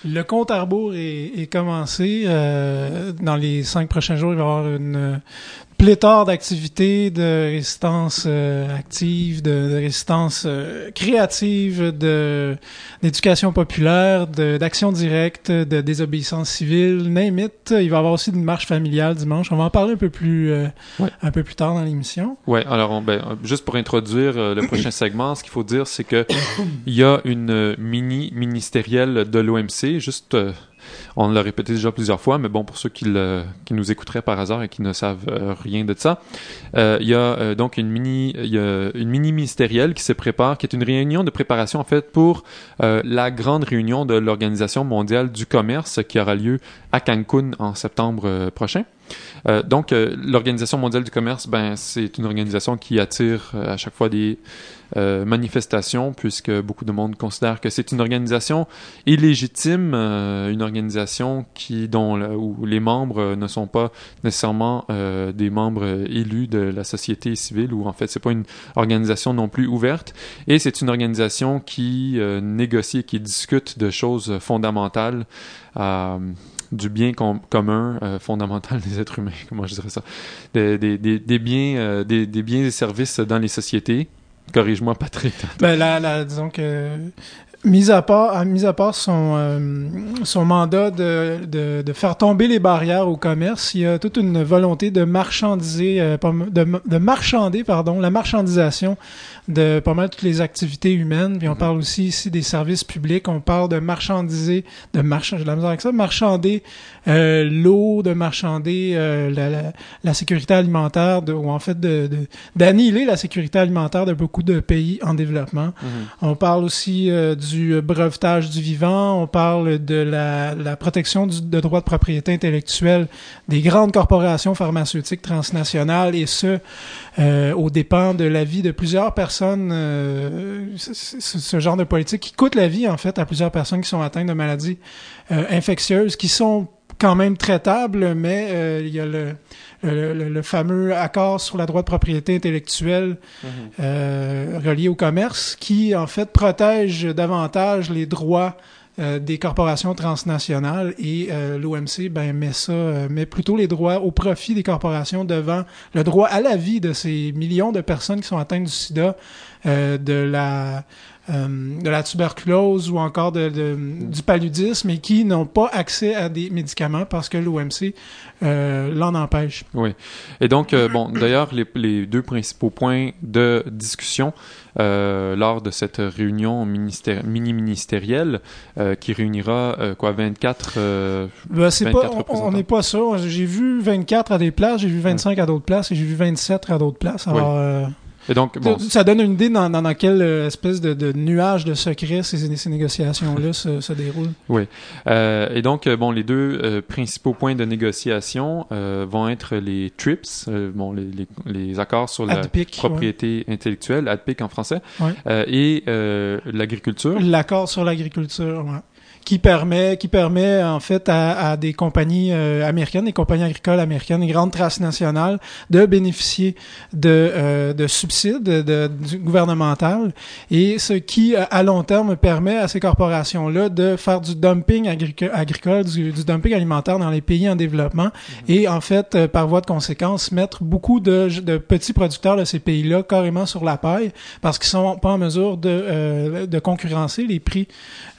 Le compte à rebours est commencé. Dans les 5 prochains jours, il va y avoir une pléthore d'activités de résistance active, de résistance créative, d'éducation populaire, d'action directe, de désobéissance civile, name it. Il va y avoir aussi une marche familiale dimanche. On va en parler un peu plus tard dans l'émission. Ouais, alors juste pour introduire le prochain segment, ce qu'il faut dire, c'est que il y a une mini-ministérielle de l'OMC, juste... on l'a répété déjà plusieurs fois, mais bon, pour ceux qui nous écouteraient par hasard et qui ne savent rien de ça, il y a donc une mini-ministérielle qui se prépare, qui est une réunion de préparation en fait pour la grande réunion de l'Organisation mondiale du commerce qui aura lieu à Cancun en septembre prochain. Donc, l'Organisation mondiale du commerce, c'est une organisation qui attire à chaque fois des manifestations, puisque beaucoup de monde considère que c'est une organisation illégitime, une organisation où les membres ne sont pas nécessairement des membres élus de la société civile, ou en fait, c'est pas une organisation non plus ouverte, et c'est une organisation qui négocie, qui discute de choses fondamentales, du bien commun fondamental des êtres humains, comment je dirais ça, des biens et services dans les sociétés. Corrige-moi, Patrick. Disons que mis à part son mandat de faire tomber les barrières au commerce, il y a toute une volonté de marchander la marchandisation de pas mal toutes les activités humaines. Puis on parle aussi ici des services publics. On parle de marchander l'eau, de marchander la sécurité alimentaire, ou en fait d'annihiler la sécurité alimentaire de beaucoup de pays en développement. On parle aussi du brevetage du vivant. On parle de la protection de droits de propriété intellectuelle des grandes corporations pharmaceutiques transnationales, et ce, aux dépens de la vie de plusieurs personnes. Ce genre de politique qui coûte la vie, en fait, à plusieurs personnes qui sont atteintes de maladies infectieuses, qui sont quand même traitables, mais il y a le fameux accord sur la droit de propriété intellectuelle relié au commerce, qui, en fait, protège davantage les droits des corporations transnationales, et l'OMC met plutôt les droits au profit des corporations devant le droit à la vie de ces millions de personnes qui sont atteintes du sida, de la tuberculose, ou encore du paludisme, et qui n'ont pas accès à des médicaments parce que l'OMC l'en empêche. Oui. Et donc, d'ailleurs, les deux principaux points de discussion lors de cette réunion mini-ministérielle qui réunira 24 on n'est pas sûr. J'ai vu 24 à des places, j'ai vu 25 à d'autres places, et j'ai vu 27 à d'autres places. Alors, et donc, ça donne une idée dans quelle espèce de nuage de secret ces négociations-là se déroulent. Oui. Et donc, les deux principaux points de négociation vont être les TRIPS, les accords sur la propriété intellectuelle, ADPIC en français, et l'agriculture. L'accord sur l'agriculture, ouais. Qui permet en fait à des compagnies américaines, des compagnies agricoles américaines, des grandes transnationales, de bénéficier de subsides gouvernemental, et ce qui à long terme permet à ces corporations-là de faire du dumping agricole, du dumping alimentaire dans les pays en développement, et en fait par voie de conséquence mettre beaucoup de petits producteurs de ces pays-là carrément sur la paille, parce qu'ils sont pas en mesure de concurrencer les prix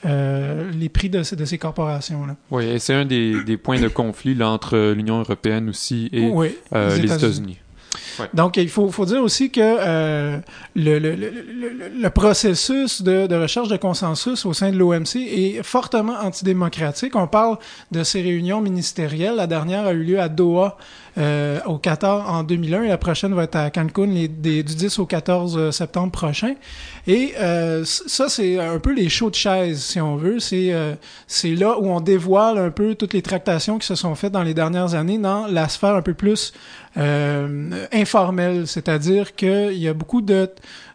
de ces corporations-là. Oui, et c'est un des points de conflit là, entre l'Union européenne aussi et les États-Unis. Ouais. Donc, il faut dire aussi que le processus de recherche de consensus au sein de l'OMC est fortement antidémocratique. On parle de ces réunions ministérielles. La dernière a eu lieu à Doha, au Qatar, en 2001, et la prochaine va être à Cancun du 10 au 14 septembre prochain. Et ça, c'est un peu les shows de chaises, si on veut. C'est là où on dévoile un peu toutes les tractations qui se sont faites dans les dernières années dans la sphère un peu plus informelle, c'est-à-dire qu'il y a beaucoup de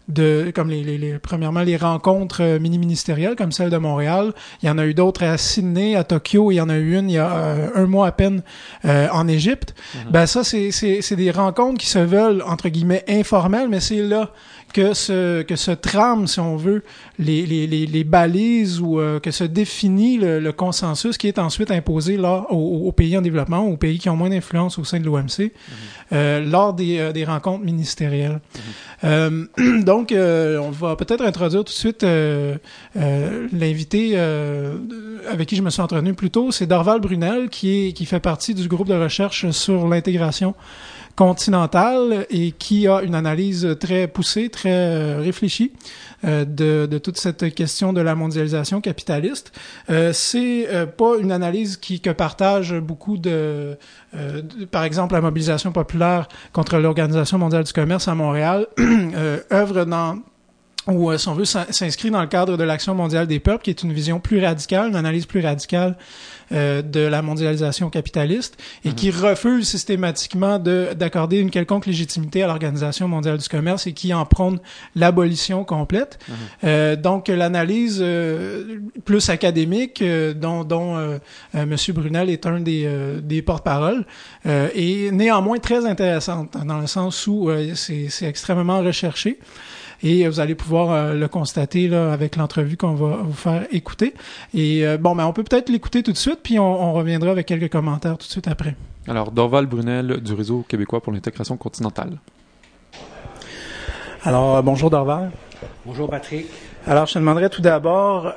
comme premièrement les rencontres mini-ministérielles comme celle de Montréal. Il y en a eu d'autres à Sydney, à Tokyo, il y en a eu une il y a un mois à peine en Égypte. Ben ça, c'est des rencontres qui se veulent, entre guillemets, informelles, mais c'est là que se trame, si on veut, les balises ou que se définit le consensus qui est ensuite imposé là aux pays en développement, aux pays qui ont moins d'influence au sein de l'OMC, lors des rencontres ministérielles. Donc, on va peut-être introduire tout de suite l'invité avec qui je me suis entretenu plus tôt, c'est Dorval Brunel, qui fait partie du groupe de recherche sur l'intégration continentale et qui a une analyse très poussée, très réfléchie de toute cette question de la mondialisation capitaliste. C'est pas une analyse que partage beaucoup par exemple, la mobilisation populaire contre l'Organisation mondiale du commerce à Montréal œuvre ou, si on veut, s'inscrit dans le cadre de l'Action mondiale des peuples, qui est une vision plus radicale, une analyse plus radicale de la mondialisation capitaliste, et qui refuse systématiquement d'accorder une quelconque légitimité à l'Organisation mondiale du commerce et qui en prône l'abolition complète. Donc, l'analyse plus académique, dont Monsieur Brunel est un des porte-parole, est néanmoins très intéressante, dans le sens où c'est extrêmement recherché. Et vous allez pouvoir le constater là avec l'entrevue qu'on va vous faire écouter. Et on peut peut-être l'écouter tout de suite, puis on reviendra avec quelques commentaires tout de suite après. Alors, Dorval Brunel du Réseau québécois pour l'intégration continentale. Alors, bonjour Dorval. Bonjour Patrick. Alors, je te demanderais tout d'abord,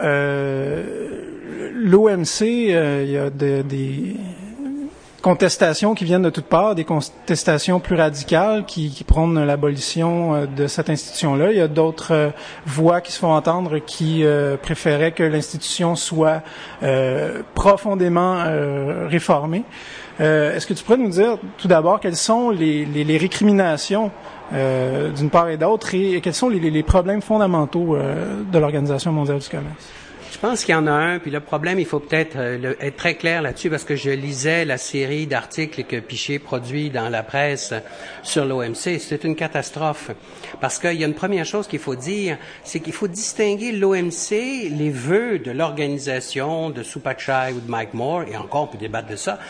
l'OMC, il y a des contestations qui viennent de toutes parts, des contestations plus radicales qui prônent l'abolition de cette institution-là. Il y a d'autres voix qui se font entendre qui préféraient que l'institution soit profondément réformée. Est-ce que tu pourrais nous dire tout d'abord quelles sont les récriminations d'une part et d'autre et quels sont les problèmes fondamentaux de l'Organisation mondiale du commerce? Je pense qu'il y en a un, puis le problème, il faut peut-être être très clair là-dessus, parce que je lisais la série d'articles que Piché produit dans la presse sur l'OMC. C'est une catastrophe, parce qu'il y a une première chose qu'il faut dire, c'est qu'il faut distinguer l'OMC, les vœux de l'organisation de Supak Chai ou de Mike Moore, et encore on peut débattre de ça,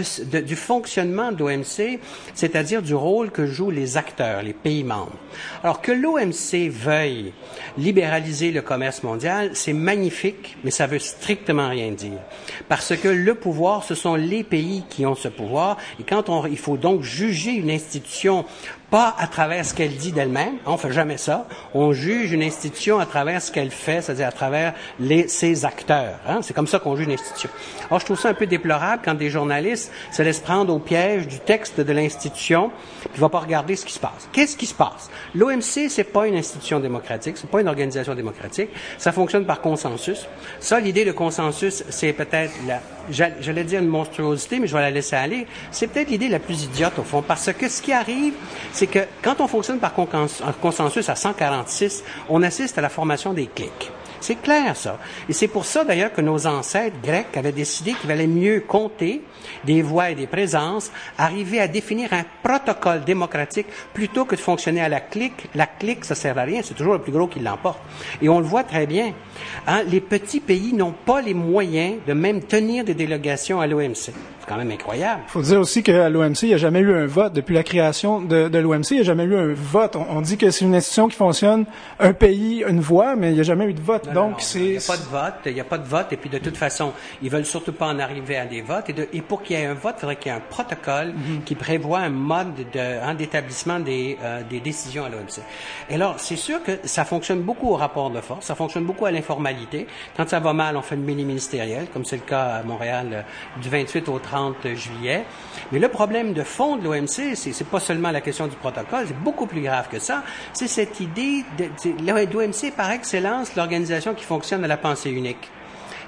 du fonctionnement de l'OMC, c'est-à-dire du rôle que jouent les acteurs, les pays membres. Alors que l'OMC veuille libéraliser le commerce mondial, c'est magnifique, mais ça veut strictement rien dire. Parce que le pouvoir, ce sont les pays qui ont ce pouvoir, et il faut donc juger une institution pas à travers ce qu'elle dit d'elle-même, on fait jamais ça. On juge une institution à travers ce qu'elle fait, c'est-à-dire à travers ses acteurs. C'est comme ça qu'on juge une institution. Alors, je trouve ça un peu déplorable quand des journalistes se laissent prendre au piège du texte de l'institution, puis ne vont pas regarder ce qui se passe. Qu'est-ce qui se passe? L'OMC, c'est pas une institution démocratique, c'est pas une organisation démocratique. Ça fonctionne par consensus. Ça, l'idée de consensus, c'est peut-être j'allais dire une monstruosité, mais je vais la laisser aller. C'est peut-être l'idée la plus idiote, au fond, parce que ce qui arrive, c'est que quand on fonctionne par consensus à 146, on assiste à la formation des clics. C'est clair, ça. Et c'est pour ça, d'ailleurs, que nos ancêtres grecs avaient décidé qu'il valait mieux compter des voix et des présences, arriver à définir un protocole démocratique plutôt que de fonctionner à la clique. La clique, ça sert à rien, c'est toujours le plus gros qui l'emporte. Et on le voit très bien. Les petits pays n'ont pas les moyens de même tenir des délégations à l'OMC. C'est quand même incroyable. Il faut dire aussi qu'à l'OMC, il n'y a jamais eu un vote. Depuis la création de l'OMC, il n'y a jamais eu un vote. On dit que c'est une institution qui fonctionne un pays, une voix, mais il n'y a jamais eu de vote. Donc, il n'y a pas de vote, et puis de toute façon, ils veulent surtout pas en arriver à des votes, et pour qu'il y ait un vote, il faudrait qu'il y ait un protocole qui prévoit un mode d'établissement des décisions à l'OMC. Et alors, c'est sûr que ça fonctionne beaucoup au rapport de force, ça fonctionne beaucoup à l'informalité. Quand ça va mal, on fait une mini-ministérielle, comme c'est le cas à Montréal du 28 au 30 juillet. Mais le problème de fond de l'OMC, c'est pas seulement la question du protocole, c'est beaucoup plus grave que ça. C'est cette idée l'OMC par excellence, l'organisation qui fonctionne à la pensée unique,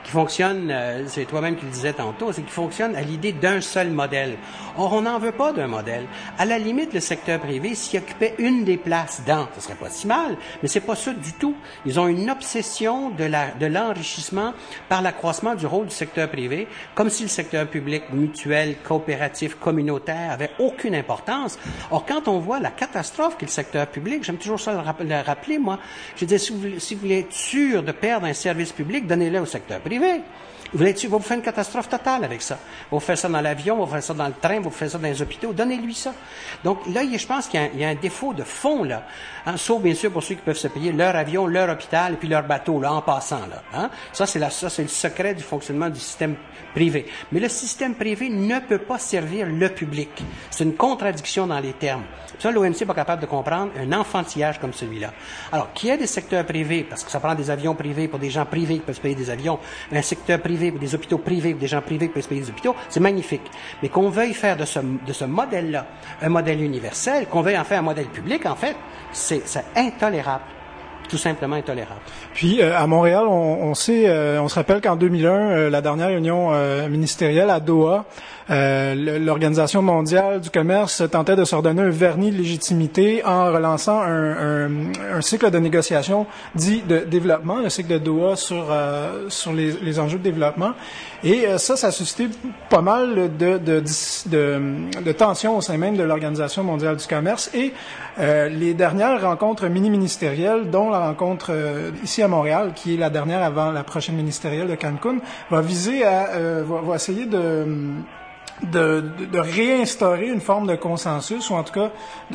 qui fonctionne, c'est toi-même qui le disais tantôt, c'est qu'il fonctionne à l'idée d'un seul modèle. Or, on n'en veut pas d'un modèle. À la limite, le secteur privé s'y occupait une des places ce serait pas si mal, mais c'est pas ça du tout. Ils ont une obsession de l'enrichissement par l'accroissement du rôle du secteur privé, comme si le secteur public, mutuel, coopératif, communautaire avait aucune importance. Or, quand on voit la catastrophe qu'est le secteur public, j'aime toujours ça le rappeler, moi. Je dis, si vous voulez être sûr de perdre un service public, donnez-le au secteur privé. Vous vous faire une catastrophe totale avec ça. Vous faites ça dans l'avion, vous faites ça dans le train, vous faites ça dans les hôpitaux. Donnez-lui ça. Donc là, je pense qu'il y a un défaut de fond là, hein, sauf bien sûr pour ceux qui peuvent se payer leur avion, leur hôpital et puis leur bateau là en passant là. Hein. Ça c'est le secret du fonctionnement du système privé. Mais le système privé ne peut pas servir le public. C'est une contradiction dans les termes. Ça, l'OMC n'est pas capable de comprendre un enfantillage comme celui-là. Alors, qu'il y ait des secteurs privés, parce que ça prend des avions privés pour des gens privés qui peuvent se payer des avions, un secteur privé pour des hôpitaux privés pour des gens privés qui peuvent se payer des hôpitaux, c'est magnifique. Mais qu'on veuille faire de ce modèle-là un modèle universel, qu'on veuille en faire un modèle public, en fait, c'est intolérable. Tout simplement intolérable. Puis à Montréal, on se rappelle qu'en 2001, la dernière réunion ministérielle à Doha, l'Organisation mondiale du commerce tentait de se redonner un vernis de légitimité en relançant un cycle de négociations dit de développement, le cycle de Doha sur les enjeux de développement. Et ça a suscité pas mal de tensions au sein même de l'Organisation mondiale du commerce. Et les dernières rencontres mini-ministérielles, dont la rencontre ici à Montréal, qui est la dernière avant la prochaine ministérielle de Cancun, va viser va essayer de réinstaurer une forme de consensus, ou en tout cas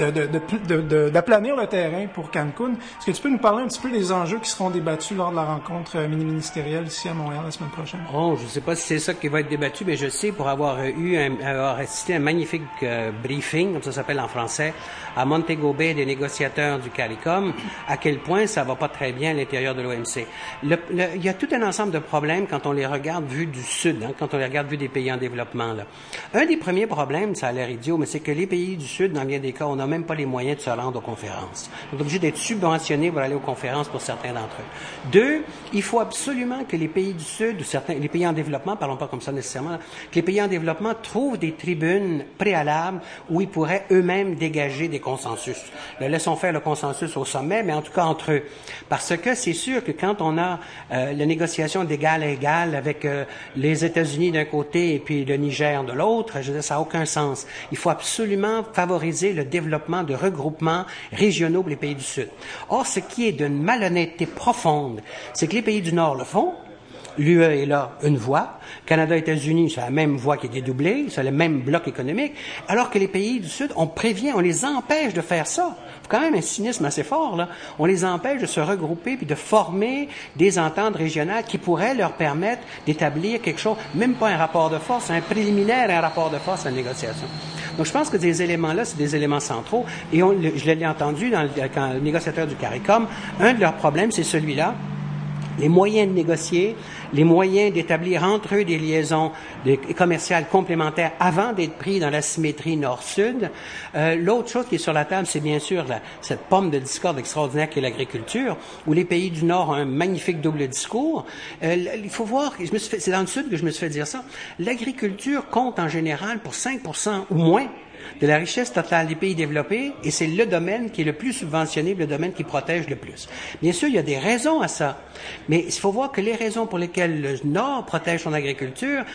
d'aplanir le terrain pour Cancun. Est-ce que tu peux nous parler un petit peu des enjeux qui seront débattus lors de la rencontre mini-ministérielle ici à Montréal la semaine prochaine? Oh, je ne sais pas si c'est ça qui va être débattu, mais je sais, pour avoir assisté à un magnifique briefing, comme ça s'appelle en français, à Montego Bay des négociateurs du CARICOM, à quel point ça va pas très bien à l'intérieur de l'OMC. Il y a tout un ensemble de problèmes quand on les regarde vus du Sud, hein, quand on les regarde vus des pays en développement, là. Un des premiers problèmes, ça a l'air idiot, mais c'est que les pays du Sud, dans bien des cas, on n'a même pas les moyens de se rendre aux conférences. On est obligé d'être subventionnés pour aller aux conférences pour certains d'entre eux. Deux, il faut absolument que les pays du Sud, les pays en développement, parlons pas comme ça nécessairement, que les pays en développement trouvent des tribunes préalables où ils pourraient eux-mêmes dégager des consensus. Laissons faire le consensus au sommet, mais en tout cas entre eux. Parce que c'est sûr que quand on a la négociation d'égal à égal avec les États-Unis d'un côté et puis le Niger de l'autre, je veux dire, ça n'a aucun sens. Il faut absolument favoriser le développement de regroupements régionaux pour les pays du Sud. Or, ce qui est d'une malhonnêteté profonde, c'est que les pays du Nord le font. L'UE est là, une voie. Canada, États-Unis, c'est la même voie qui est dédoublée, c'est le même bloc économique. Alors que les pays du Sud, on les empêche de faire ça. C'est quand même un cynisme assez fort, là. On les empêche de se regrouper puis de former des ententes régionales qui pourraient leur permettre d'établir quelque chose, même pas un rapport de force, un préliminaire à un rapport de force à la négociation. Donc, je pense que ces éléments-là, c'est des éléments centraux. Et je l'ai entendu quand le négociateur du CARICOM, un de leurs problèmes, c'est celui-là. Les moyens de négocier, les moyens d'établir entre eux des liaisons commerciales complémentaires avant d'être pris dans la symétrie nord-sud. L'autre chose qui est sur la table, c'est bien sûr cette pomme de discorde extraordinaire qui est l'agriculture, où les pays du Nord ont un magnifique double discours. Il faut voir, c'est dans le Sud que je me suis fait dire ça, l'agriculture compte en général pour 5% ou moins de la richesse totale des pays développés, et c'est le domaine qui est le plus subventionné, le domaine qui protège le plus. Bien sûr, il y a des raisons à ça, mais il faut voir que les raisons pour lesquelles le Nord protège son agriculture,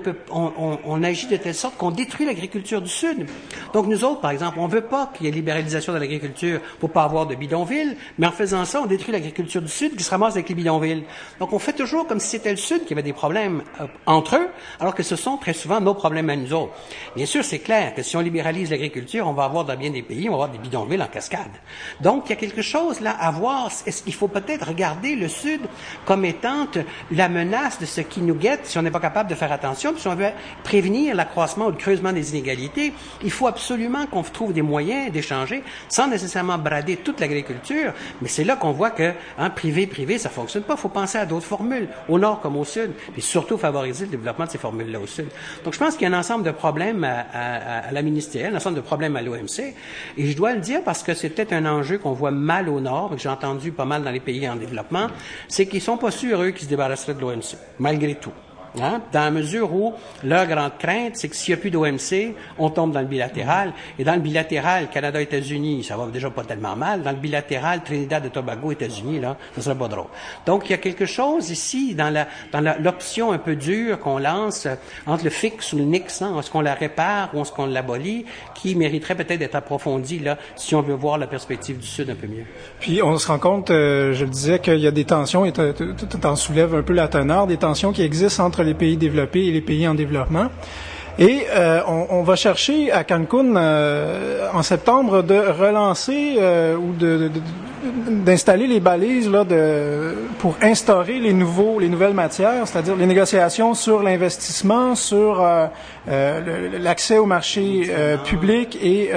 on agit de telle sorte qu'on détruit l'agriculture du Sud. Donc nous autres, par exemple, on veut pas qu'il y ait libéralisation de l'agriculture pour pas avoir de bidonvilles, mais en faisant ça, on détruit l'agriculture du Sud qui se ramasse avec les bidonvilles. Donc on fait toujours comme si c'était le Sud qui avait des problèmes entre eux, alors que ce sont très souvent nos problèmes à nous autres. Bien sûr, c'est clair que si on libéralise l'agriculture, on va avoir dans bien des pays, on va avoir des bidonvilles en cascade. Donc, il y a quelque chose là à voir. Il faut peut-être regarder le Sud comme étant la menace de ce qui nous guette si on n'est pas capable de faire attention. Puis si on veut prévenir l'accroissement ou le creusement des inégalités, il faut absolument qu'on trouve des moyens d'échanger sans nécessairement brader toute l'agriculture. Mais c'est là qu'on voit que privé, ça fonctionne pas. Il faut penser à d'autres formules, au Nord comme au Sud, puis surtout favoriser le développement de ces formules-là au Sud. Donc, je pense qu'il y a un ensemble de problèmes à la ministre ministériel, un ensemble de problèmes à l'OMC. Et je dois le dire parce que c'est peut-être un enjeu qu'on voit mal au Nord, que j'ai entendu pas mal dans les pays en développement, c'est qu'ils sont pas sûrs, eux, qu'ils se débarrasseraient de l'OMC, malgré tout. Hein? Dans la mesure où leur grande crainte, c'est que s'il n'y a plus d'OMC, on tombe dans le bilatéral. Et dans le bilatéral, Canada-États-Unis, ça va déjà pas tellement mal. Dans le bilatéral, Trinidad et Tobago, États-Unis, là, ça serait pas drôle. Donc, il y a quelque chose ici, dans l'option un peu dure qu'on lance, entre le fixe ou le nix, hein, est-ce qu'on la répare ou est-ce qu'on l'abolit, qui mériterait peut-être d'être approfondie, là, si on veut voir la perspective du Sud un peu mieux. Puis, on se rend compte, je le disais, qu'il y a des tensions, et tu en soulèves un peu la teneur, des tensions qui existent entre les pays développés et les pays en développement. Et on va chercher à Cancun en septembre de relancer ou d'installer les balises là pour instaurer les nouvelles matières, c'est-à-dire les négociations sur l'investissement, sur l'accès au marché public et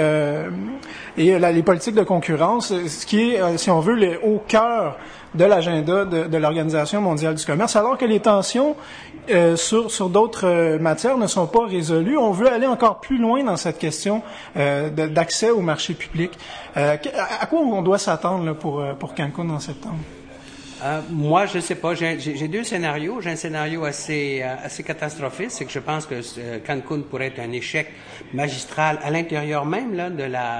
les politiques de concurrence, ce qui est, si on veut, au cœur de l'agenda de l'Organisation mondiale du commerce, alors que les tensions sur d'autres matières ne sont pas résolues. On veut aller encore plus loin dans cette question d'accès au marché public. À quoi on doit s'attendre là, pour Cancun en septembre? Moi, je sais pas. J'ai deux scénarios. J'ai un scénario assez catastrophique, c'est que je pense que Cancun pourrait être un échec magistral à l'intérieur même là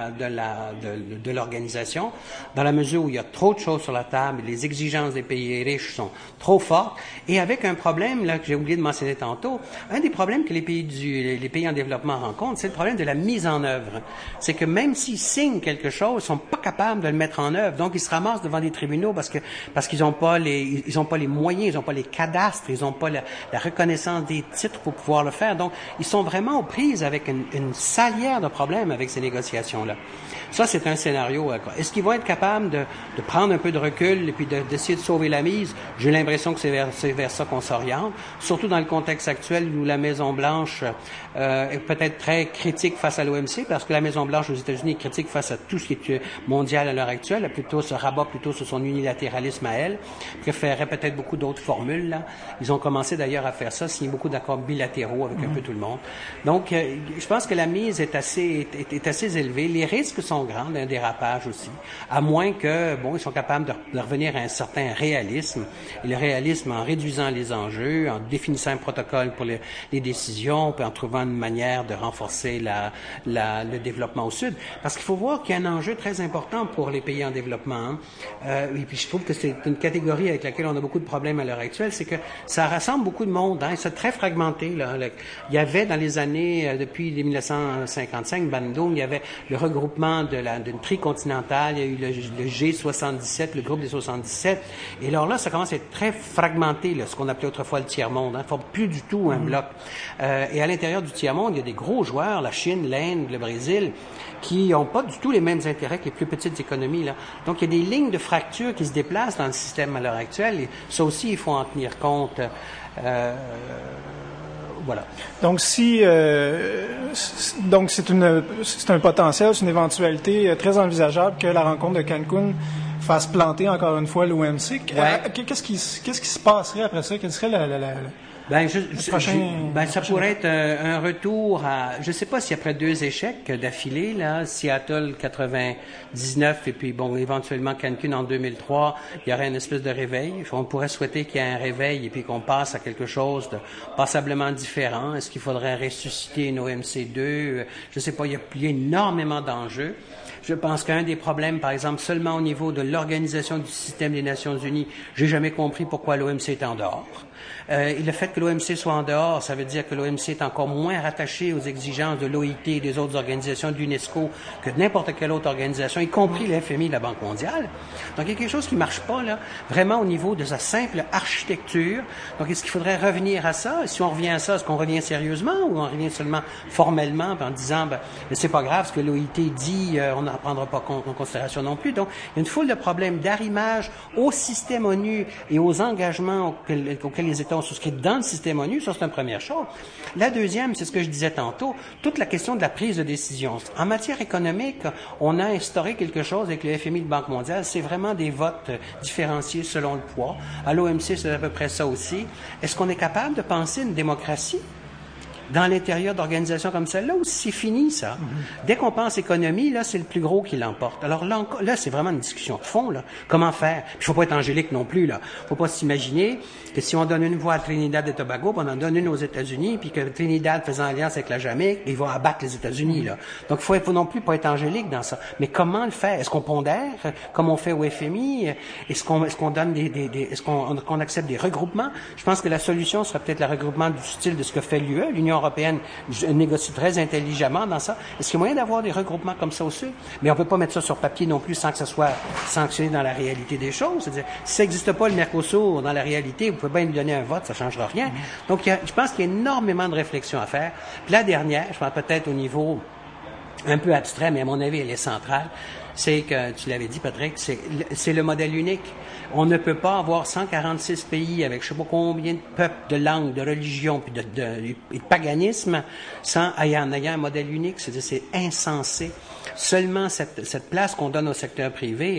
de l'organisation, dans la mesure où il y a trop de choses sur la table, les exigences des pays riches sont trop fortes, et avec un problème là que j'ai oublié de mentionner tantôt. Un des problèmes que les pays en développement rencontrent, c'est le problème de la mise en œuvre. C'est que même s'ils signent quelque chose, ils sont pas capables de le mettre en œuvre. Donc ils se ramassent devant des tribunaux parce qu'ils ont pas les moyens, ils ont pas les cadastres, ils ont pas la reconnaissance des titres pour pouvoir le faire. Donc, ils sont vraiment aux prises avec une salière de problèmes avec ces négociations-là. Ça, c'est un scénario. Est-ce qu'ils vont être capables de prendre un peu de recul et puis d'essayer de sauver la mise? J'ai l'impression que c'est vers ça qu'on s'oriente, surtout dans le contexte actuel où la Maison-Blanche est peut-être très critique face à l'OMC, parce que la Maison-Blanche aux États-Unis est critique face à tout ce qui est mondial à l'heure actuelle, elle se rabat plutôt sur son unilatéralisme à elle, préférerait peut-être beaucoup d'autres formules. Là. Ils ont commencé d'ailleurs à faire ça, signer beaucoup d'accords bilatéraux avec un peu tout le monde. Donc, je pense que la mise est assez élevée. Les risques sont grands d'un dérapage aussi, à moins que, ils sont capables de revenir à un certain réalisme. Et le réalisme en réduisant les enjeux, en définissant un protocole pour les décisions, puis en trouvant une manière de renforcer le développement au Sud. Parce qu'il faut voir qu'il y a un enjeu très important pour les pays en développement. Et puis je trouve que c'est une catégorie avec laquelle on a beaucoup de problèmes à l'heure actuelle, c'est que ça rassemble beaucoup de monde. Hein, c'est très fragmenté. Là. Il y avait dans les années, depuis 1955, Bandung, il y avait le regroupement d'une tricontinentale, il y a eu le G77, le groupe des 77. Et alors là, ça commence à être très fragmenté, là, ce qu'on appelait autrefois le tiers-monde. Hein, ne forme plus du tout un bloc. Et à l'intérieur du tiers-monde, il y a des gros joueurs, la Chine, l'Inde, le Brésil, qui n'ont pas du tout les mêmes intérêts que les plus petites économies. Là. Donc, il y a des lignes de fracture qui se déplacent dans le système à l'heure actuelle. Et ça aussi, il faut en tenir compte. Voilà. Donc, c'est un potentiel, c'est une éventualité très envisageable que la rencontre de Cancun fasse planter encore une fois l'OMC. Ouais. Qu'est-ce qui se passerait après ça? Quelle serait ça pourrait être un retour à, je sais pas si après 2 échecs d'affilée, là, Seattle 99 et puis éventuellement Cancun en 2003, il y aurait une espèce de réveil. On pourrait souhaiter qu'il y ait un réveil et puis qu'on passe à quelque chose de passablement différent. Est-ce qu'il faudrait ressusciter une OMC 2? Je sais pas, il y a énormément d'enjeux. Je pense qu'un des problèmes, par exemple, seulement au niveau de l'organisation du système des Nations Unies, j'ai jamais compris pourquoi l'OMC est en dehors. Et le fait que l'OMC soit en dehors, ça veut dire que l'OMC est encore moins rattaché aux exigences de l'OIT et des autres organisations de l'UNESCO que n'importe quelle autre organisation, y compris le FMI et la Banque mondiale. Donc, il y a quelque chose qui marche pas, là, vraiment au niveau de sa simple architecture. Donc, est-ce qu'il faudrait revenir à ça? Si on revient à ça, est-ce qu'on revient sérieusement ou on revient seulement formellement en disant, mais c'est pas grave, ce que l'OIT dit, on n'en prendra pas en considération non plus. Donc, il y a une foule de problèmes d'arrimage au système ONU et aux engagements auxquels les États ont souscrit dans le système ONU. Ça, c'est une première chose. La deuxième, c'est ce que je disais tantôt, toute la question de la prise de décision. En matière économique, on a instauré quelque chose avec le FMI et la Banque mondiale. C'est vraiment des votes différenciés selon le poids. À l'OMC, c'est à peu près ça aussi. Est-ce qu'on est capable de penser une démocratie dans l'intérieur d'organisations comme celle-là, où c'est fini, ça. Dès qu'on pense économie, là, c'est le plus gros qui l'emporte. Alors là, c'est vraiment une discussion de fond, là. Comment faire? Il faut pas être angélique non plus, là. Faut pas s'imaginer que si on donne une voix à Trinidad et Tobago, puis on en donne une aux États-Unis, puis que Trinidad faisant alliance avec la Jamaïque, ils vont abattre les États-Unis, là. Donc, faut non plus pas être angélique dans ça. Mais comment le faire? Est-ce qu'on pondère, comme on fait au FMI? Est-ce qu'on donne est-ce qu'on accepte des regroupements? Je pense que la solution sera peut-être le regroupement du style de ce que fait l'UE. L'Union européenne négocie très intelligemment dans ça. Est-ce qu'il y a moyen d'avoir des regroupements comme ça au Sud? Mais on peut pas mettre ça sur papier non plus sans que ça soit sanctionné dans la réalité des choses. C'est-à-dire, si ça n'existe pas le Mercosur dans la réalité, vous pouvez bien lui donner un vote, ça changera rien. Donc, je pense qu'il y a énormément de réflexions à faire. Puis la dernière, je pense peut-être au niveau un peu abstrait, mais à mon avis, elle est centrale, c'est que, tu l'avais dit, Patrick, c'est le modèle unique. On ne peut pas avoir 146 pays avec je sais pas combien de peuples, de langues, de religions, puis de paganisme, en ayant un modèle unique. C'est-à-dire, c'est insensé. Seulement cette place qu'on donne au secteur privé,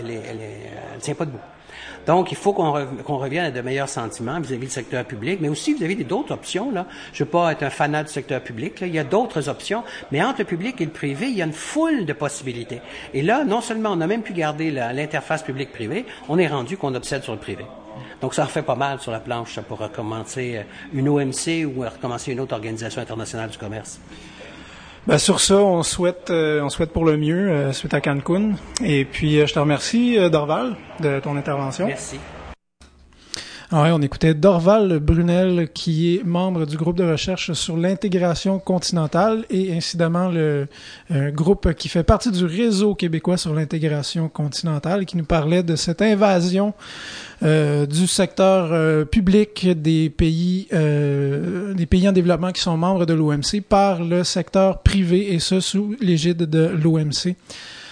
elle tient pas debout. Donc, il faut qu'on revienne à de meilleurs sentiments vis-à-vis du secteur public, mais aussi vis-à-vis d'autres options, là. Je veux pas être un fanat du secteur public, là. Il y a d'autres options, mais entre le public et le privé, il y a une foule de possibilités. Et là, non seulement on a même pu garder l'interface public-privé, on est rendu qu'on obsède sur le privé. Donc, ça en fait pas mal sur la planche pour recommencer une OMC ou recommencer une autre organisation internationale du commerce. Ben sur ça, on souhaite pour le mieux suite à Cancun. Et puis je te remercie Dorval de ton intervention. Merci. Ouais, on écoutait Dorval Brunel, qui est membre du groupe de recherche sur l'intégration continentale et incidemment le groupe qui fait partie du réseau québécois sur l'intégration continentale, qui nous parlait de cette invasion du secteur public des pays en développement qui sont membres de l'OMC par le secteur privé, et ça sous l'égide de l'OMC.